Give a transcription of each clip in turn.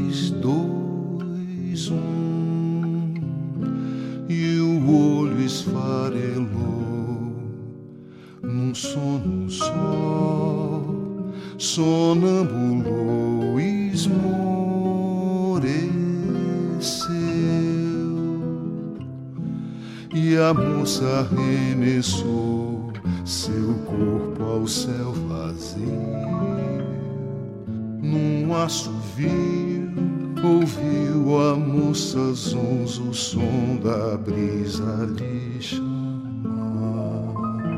2, 1, e o olho esfarelou num sono só, sonâmbulo esmoreceu, e a moça arremessou seu corpo ao céu vazio. Num assovio ouviu a moça zonzo o som da brisa lhe chamar.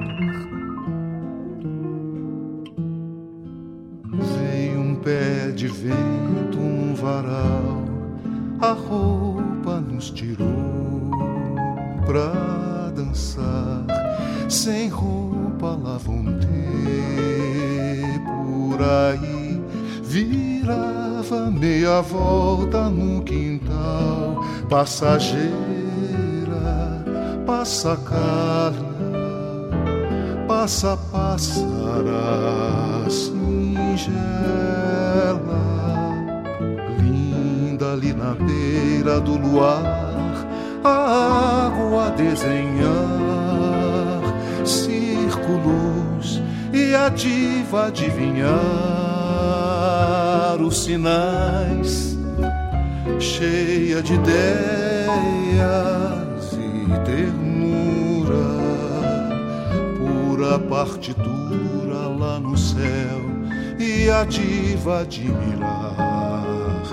Veio um pé de vento num varal, a roupa nos tirou pra dançar. Sem roupa lá vão ter por aí. Virava meia volta no quintal, passageira, passa calha, passa pássara singela, linda ali na beira do luar, a água a desenhar círculos e a diva adivinhar os sinais, cheia de ideias e ternura, pura partitura lá no céu, e a diva admirar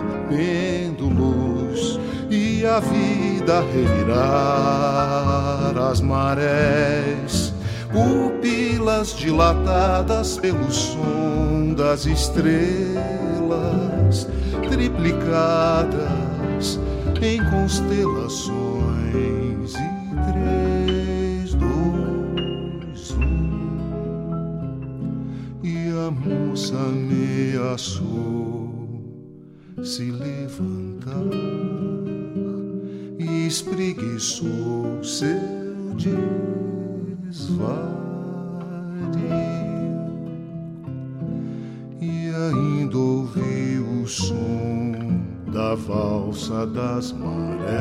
pêndulos e a vida revirar as marés, pupilas dilatadas pelo som das estrelas triplicadas em constelações. E 3, 2, 1, e a moça ameaçou se levantar e espreguiçou seu desvario, e ainda ouvi o som da valsa das marés,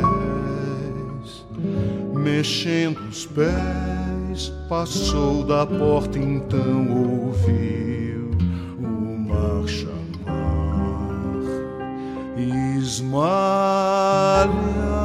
mexendo os pés, passou da porta, então ouviu o mar chamar, esmalhar.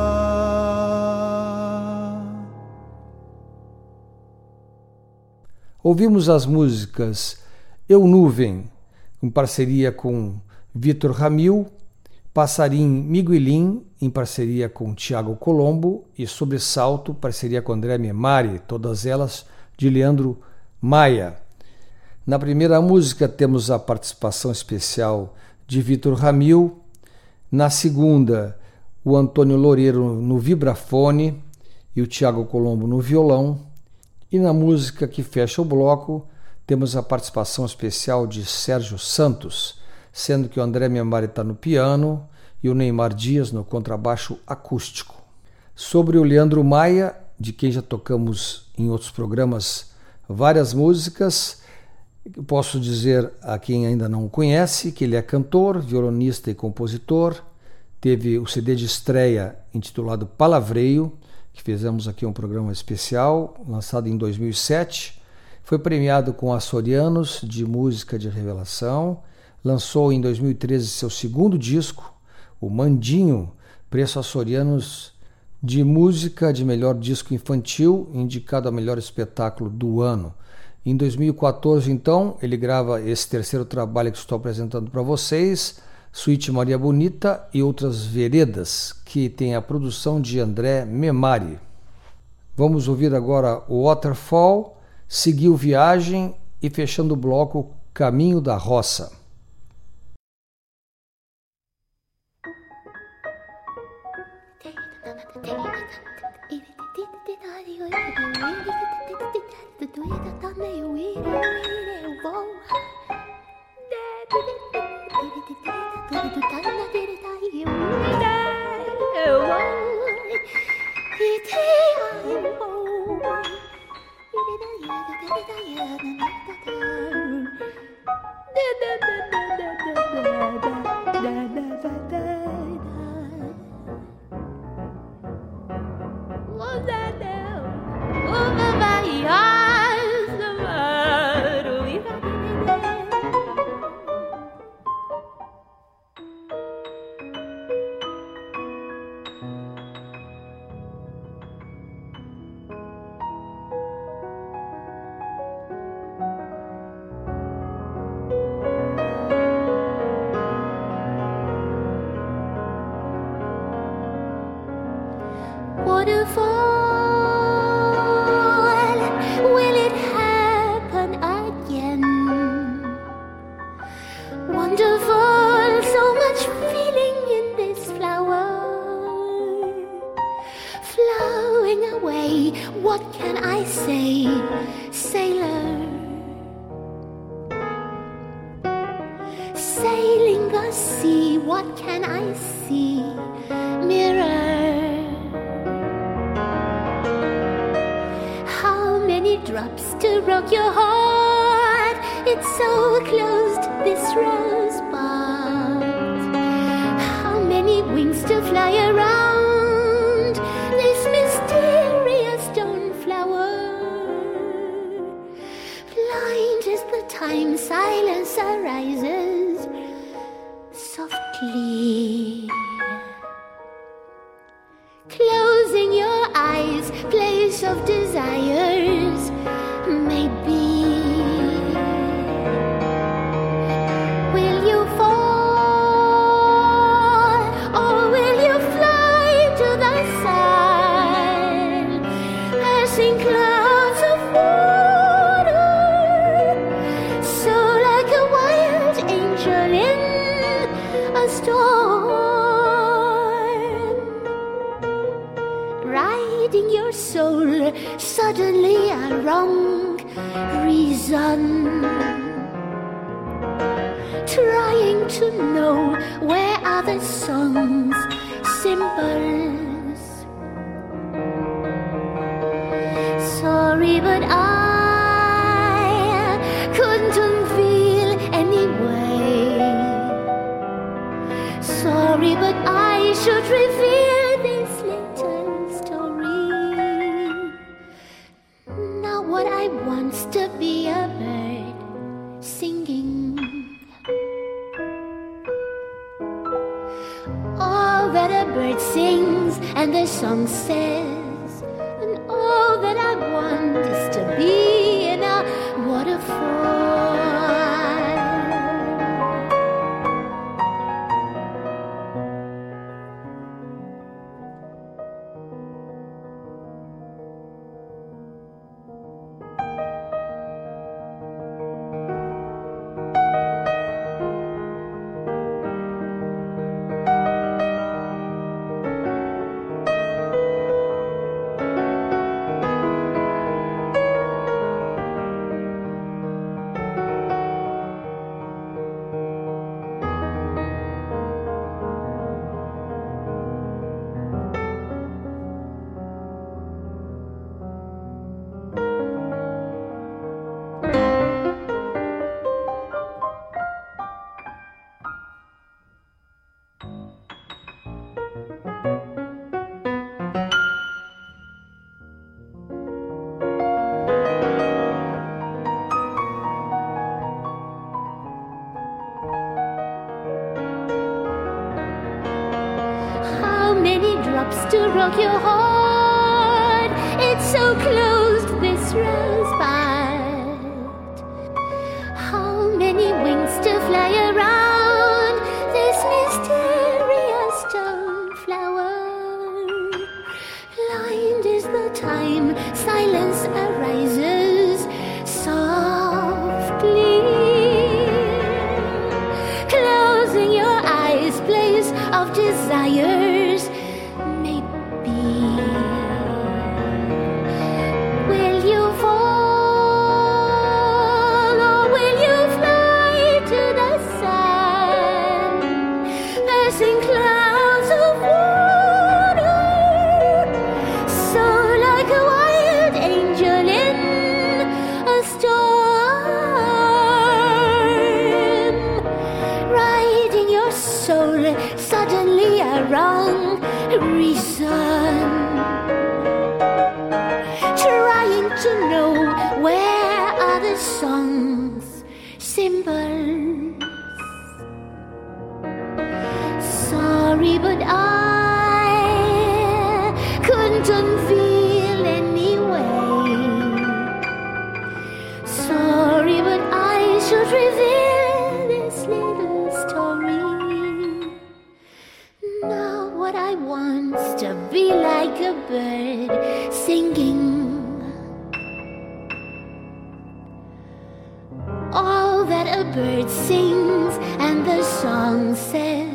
Ouvimos as músicas Eu Nuvem, em parceria com Vitor Ramil, Passarim Miguelin, em parceria com Tiago Colombo, e Sobressalto, parceria com André Memari, todas elas de Leandro Maia. Na primeira música temos a participação especial de Vitor Ramil, na segunda o Antônio Loureiro no vibrafone e o Tiago Colombo no violão, e na música que fecha o bloco temos a participação especial de Sérgio Santos, sendo que o André Memari está no piano e o Neymar Dias no contrabaixo acústico. Sobre o Leandro Maia, de quem já tocamos em outros programas várias músicas, posso dizer a quem ainda não o conhece que ele é cantor, violonista e compositor. Teve o CD de estreia intitulado Palavreio, que fizemos aqui um programa especial, lançado em 2007. Foi premiado com Açorianos de Música de Revelação. Lançou em 2013 seu segundo disco, o Mandinho, Preço Açorianos de Música de Melhor Disco Infantil, indicado a melhor espetáculo do ano. Em 2014, então, ele grava esse terceiro trabalho que estou apresentando para vocês, Suíte Maria Bonita e Outras Veredas, que tem a produção de André Memari. Vamos ouvir agora o Waterfall, Seguiu Viagem e, fechando o bloco, Caminho da Roça. waterfall. Will it happen again? Wonderful, so much feeling in this flower. Flowing away, what can I say, sailor? Sailing the sea, what can I see, mirror? How many drops to rock your heart? It's so closed, this rosebud. How many wings to fly around this mysterious stone flower? Blind is the time silence arises softly. Closing your eyes, place of desires, maybe. Will you fall or will you fly to the sun? Passing clouds of water, so like a wild angel in a storm. Riding your soul, suddenly a wrong reason. Trying to know where are the songs, symbols. Sorry, but I couldn't feel anyway. Sorry, but I should reveal this little story. Now what I want's to be a bird singing. All that a bird sings and the song says, and all that I want is to be in a waterfall. To rock your heart, it's so closed, this rosebud. How many wings to fly around this mysterious stone flower? Blind is the time silence arises softly. Closing your eyes, place of desires. Will you fall or will you fly to the sun? Passing clouds of water, so like a wild angel in a storm. Riding your soul, suddenly a wrong reason. Trying to know where are the songs, symbols. Sorry, but I couldn't feel anyway. Sorry, but I should reveal this little story. Now what I want's to be be like a bird singing. All that a bird sings and the song says.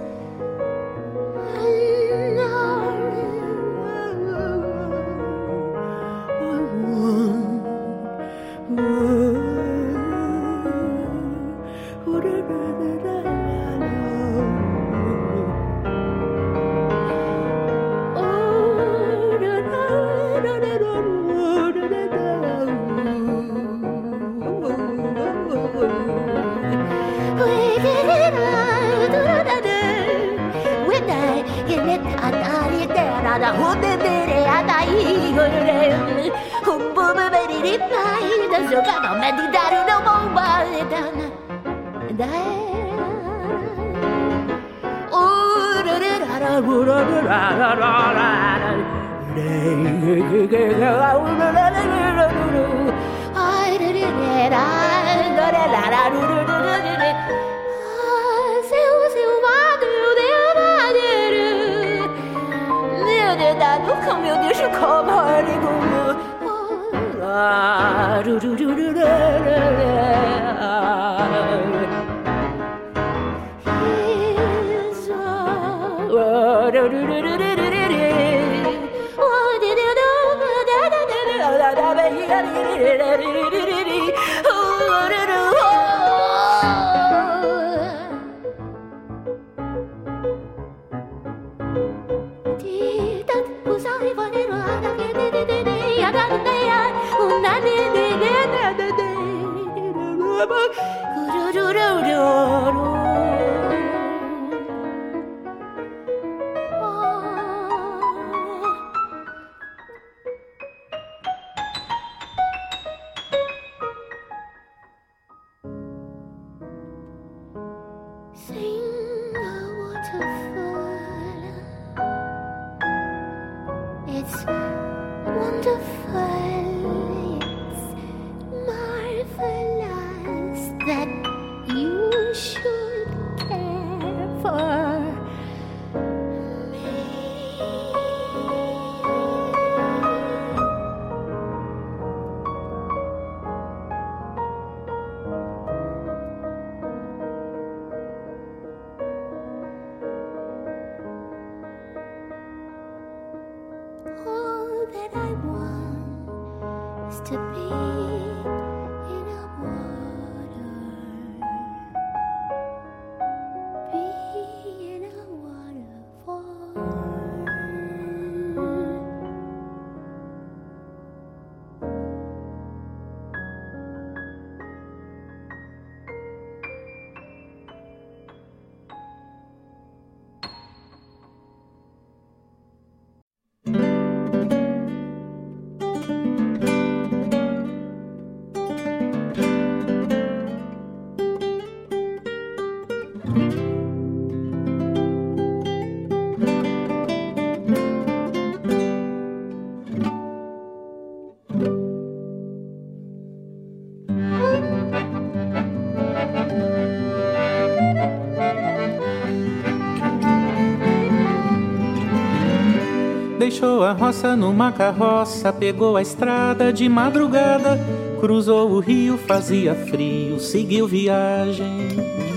Deixou a roça numa carroça, pegou a estrada de madrugada, cruzou o rio, fazia frio, seguiu viagem.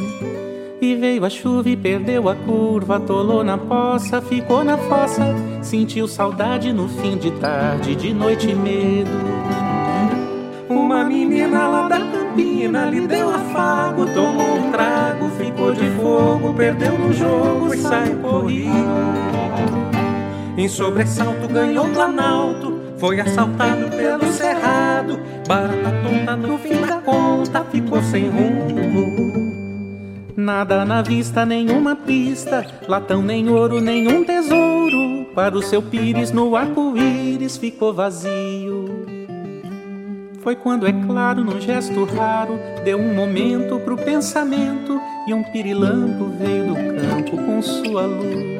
E veio a chuva e perdeu a curva, atolou na poça, ficou na fossa, sentiu saudade no fim de tarde, de noite e medo. Uma menina lá da campina lhe deu afago, tomou um trago, ficou de fogo, perdeu no jogo e saiu correndo. Em sobressalto ganhou o planalto, foi assaltado pelo cerrado, barata tonta no fim da conta, ficou sem rumo. Nada na vista, nenhuma pista, latão nem ouro, nenhum tesouro, para o seu pires no arco-íris ficou vazio. Foi quando, é claro, num gesto raro, deu um momento pro pensamento, e um pirilampo veio do campo com sua luz.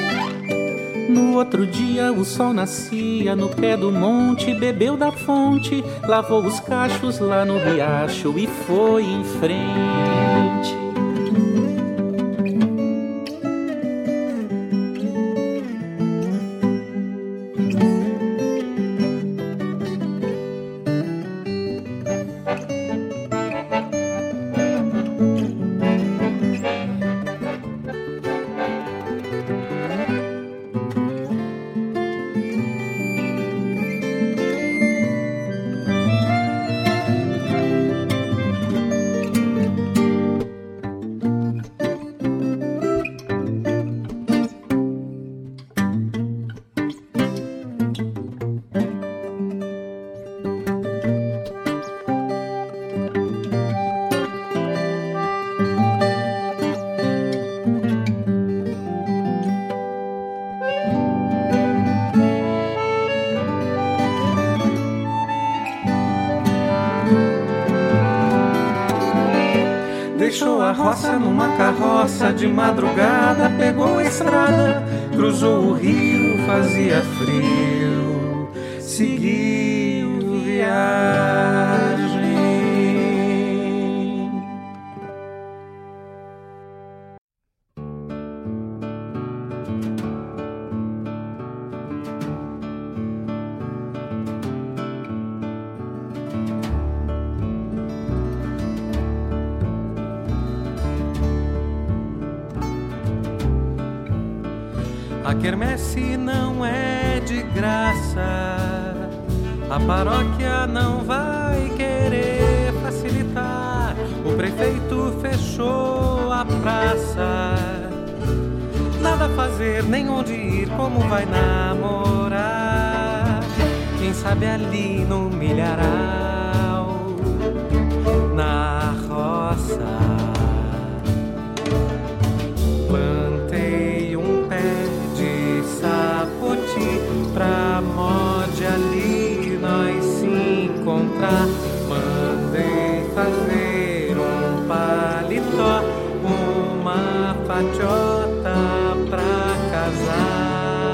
No outro dia o sol nascia no pé do monte, bebeu da fonte, lavou os cachos lá no riacho e foi em frente. roça, numa carroça, de madrugada pegou a estrada, cruzou o rio, fazia frio, seguiu viagem. A quermesse não é de graça, a paróquia não vai querer facilitar. O prefeito fechou a praça, nada a fazer, nem onde ir, como vai namorar. Quem sabe ali no milharal, na roça. Plantei um pé de sapoti pra mode ali nós se encontrar. Mandei fazer um paletó, uma fatiota pra casar.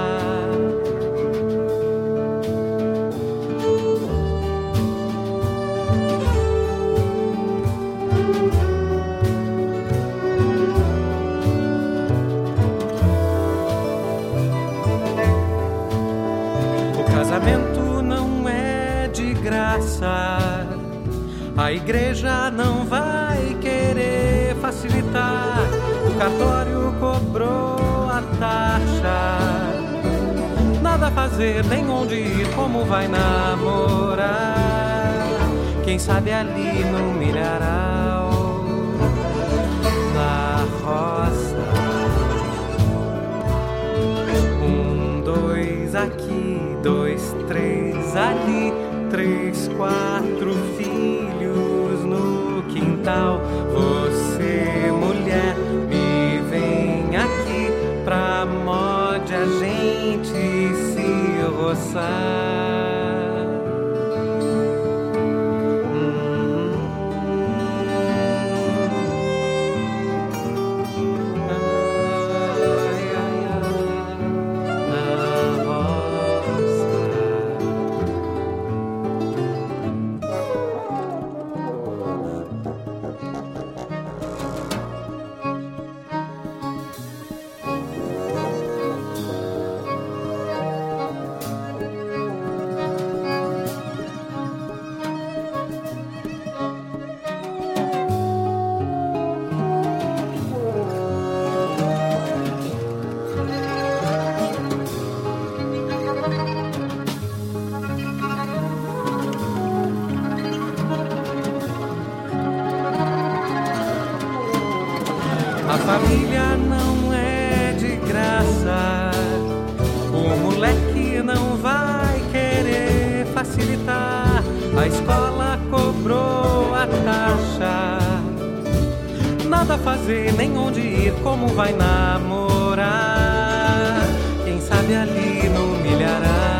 Casamento não é de graça, a igreja não vai querer facilitar. O cartório cobrou a taxa, nada a fazer, nem onde ir, como vai namorar. Quem sabe ali no milharal, na roça. 1, 2 aqui, 2, 3 ali, 3, 4 filhos no quintal. Você, mulher, me vem aqui pra mode a gente se roçar. A família não é de graça, o moleque não vai querer facilitar. A escola cobrou a taxa, nada a fazer, nem onde ir, como vai namorar. Quem sabe ali no milharal.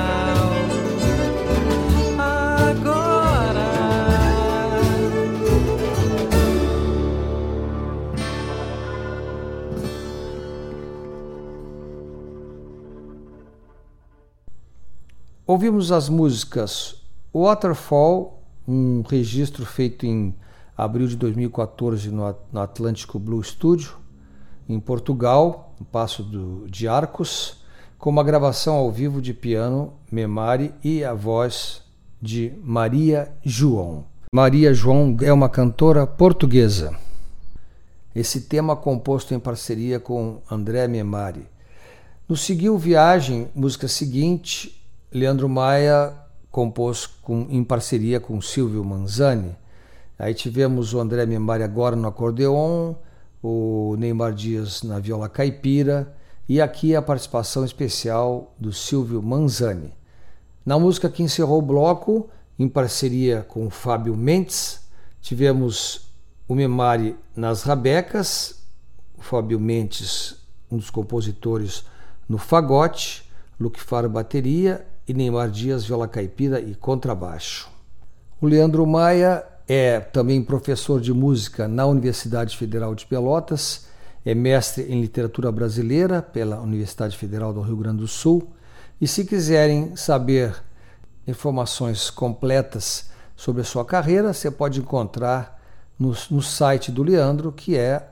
Ouvimos as músicas Waterfall, um registro feito em abril de 2014 no Atlântico Blue Studio, em Portugal, no Paço de Arcos, com uma gravação ao vivo de piano, Memari e a voz de Maria João. Maria João é uma cantora portuguesa. Esse tema composto em parceria com André Memari. No Seguiu Viagem, música seguinte, Leandro Maia compôs em parceria com Silvio Manzani. Aí tivemos o André Memari agora no acordeon, o Neymar Dias na viola caipira e aqui a participação especial do Silvio Manzani. Na música que encerrou o bloco, em parceria com o Fábio Mendes, tivemos o Memari nas rabecas, o Fábio Mendes, um dos compositores, no fagote, Luque Faro bateria e Neymar Dias viola caipira e contrabaixo. O Leandro Maia é também professor de música na Universidade Federal de Pelotas, é mestre em literatura brasileira pela Universidade Federal do Rio Grande do Sul. E se quiserem saber informações completas sobre a sua carreira, você pode encontrar no site do Leandro, que é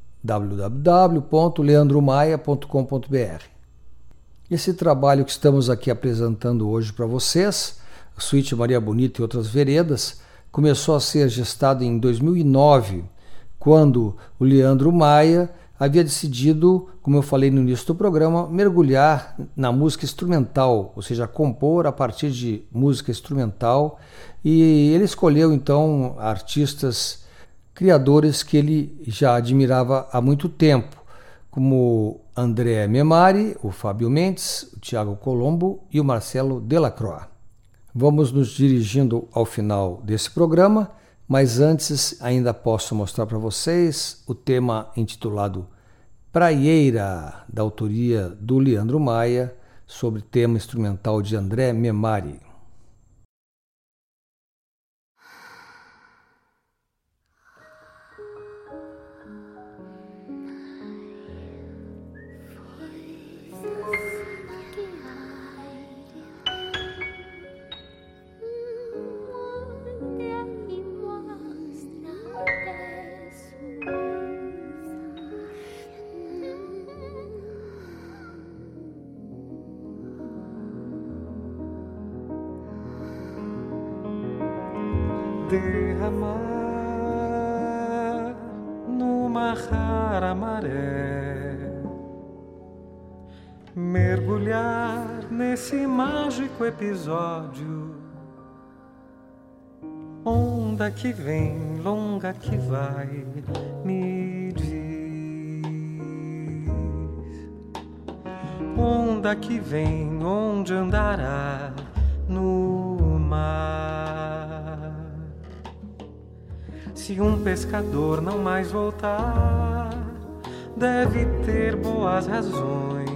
www.leandromaia.com.br. Esse trabalho que estamos aqui apresentando hoje para vocês, a Suíte Maria Bonita e Outras Veredas, começou a ser gestado em 2009, quando o Leandro Maia havia decidido, como eu falei no início do programa, mergulhar na música instrumental, ou seja, compor a partir de música instrumental, e ele escolheu então artistas, criadores que ele já admirava há muito tempo, como André Memari, o Fábio Mendes, o Tiago Colombo e o Marcelo Delacroix. Vamos nos dirigindo ao final desse programa, mas antes ainda posso mostrar para vocês o tema intitulado Praieira, da autoria do Leandro Maia, sobre tema instrumental de André Memari. Derramar numa rara maré, mergulhar nesse mágico episódio, onda que vem, longa que vai, me diz, onda que vem, onde andará no mar. Se um pescador não mais voltar, deve ter boas razões.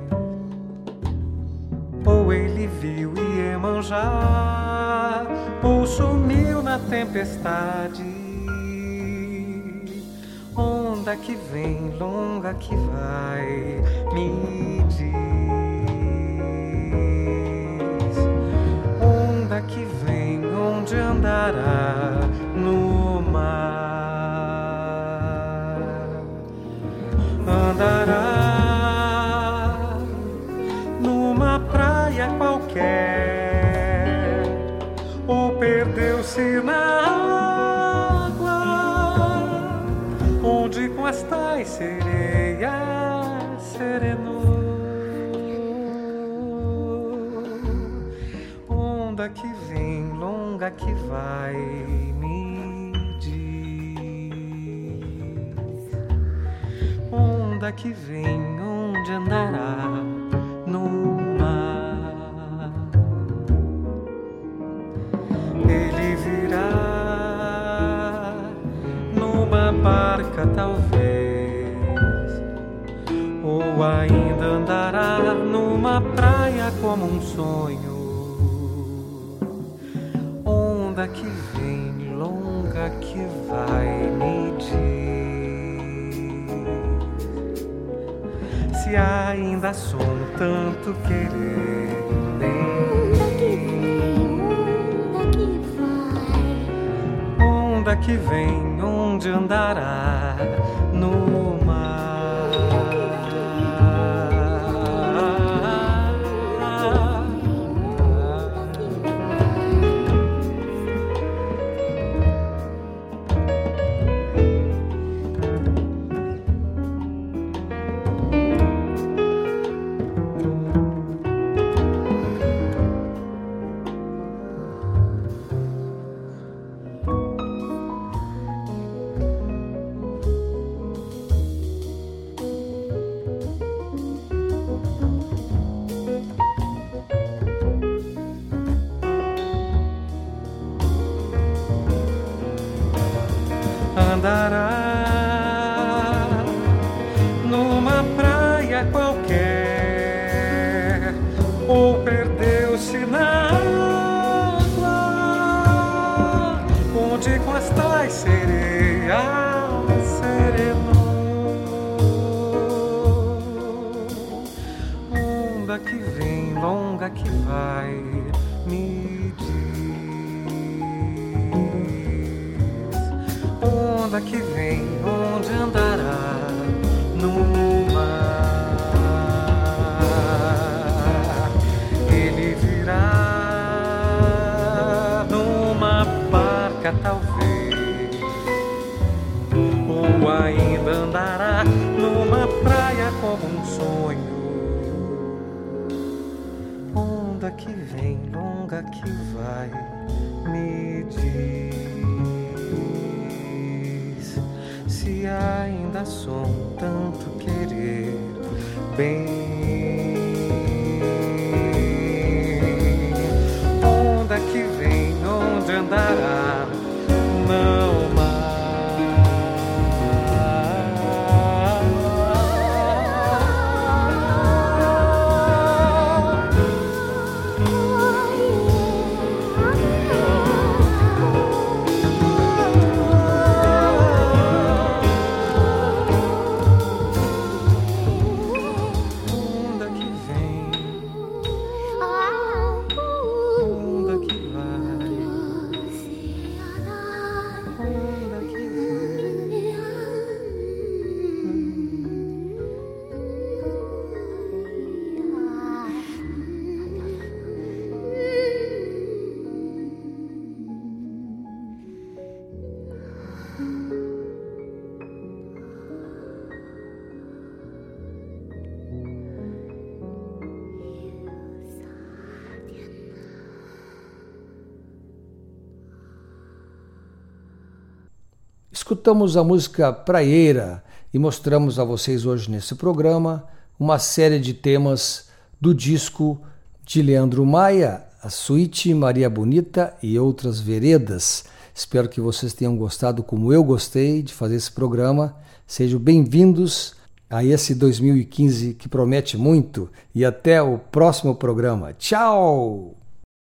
Ou ele viu Iemanjá, ou sumiu na tempestade. Onda que vem, longa que vai, me diz. Onda que vem, onde andará no mar. Andará numa praia qualquer, ou perdeu-se na água, onde com as tais sereias serenou. Onda que vem, longa que vai, me diz. Onda que vem, onde andará no mar. Ele virá numa barca talvez, ou ainda andará numa praia como um sonho. Onda que vem, longa que vai, me diz. Se ainda sou um tanto querer, onda que vem, onde andará no mar. Andará numa praia qualquer, ou perdeu-se na água, onde com Onda que vem, longa que vai, me diz. Onda que vem, onde andará no mar? Ele virá numa barca, talvez, ou ainda andará numa praia como um sonho. Onda que vem, longa que vai, me diz se ainda sou um tanto querer bem. Onda que vem, onde andará, não mais. Escutamos a música Praieira e mostramos a vocês hoje nesse programa uma série de temas do disco de Leandro Maia, a Suíte Maria Bonita e Outras Veredas. Espero que vocês tenham gostado como eu gostei de fazer esse programa. Sejam bem-vindos a esse 2015 que promete muito e até o próximo programa. Tchau!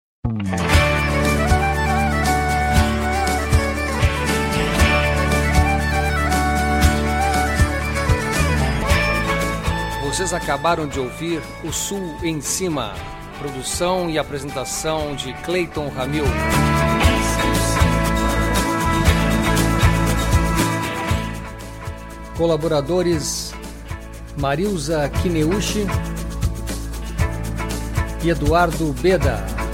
Vocês acabaram de ouvir O Sul em Cima, produção e apresentação de Cleiton Ramil. Colaboradores Marilza Kineuchi e Eduardo Beda.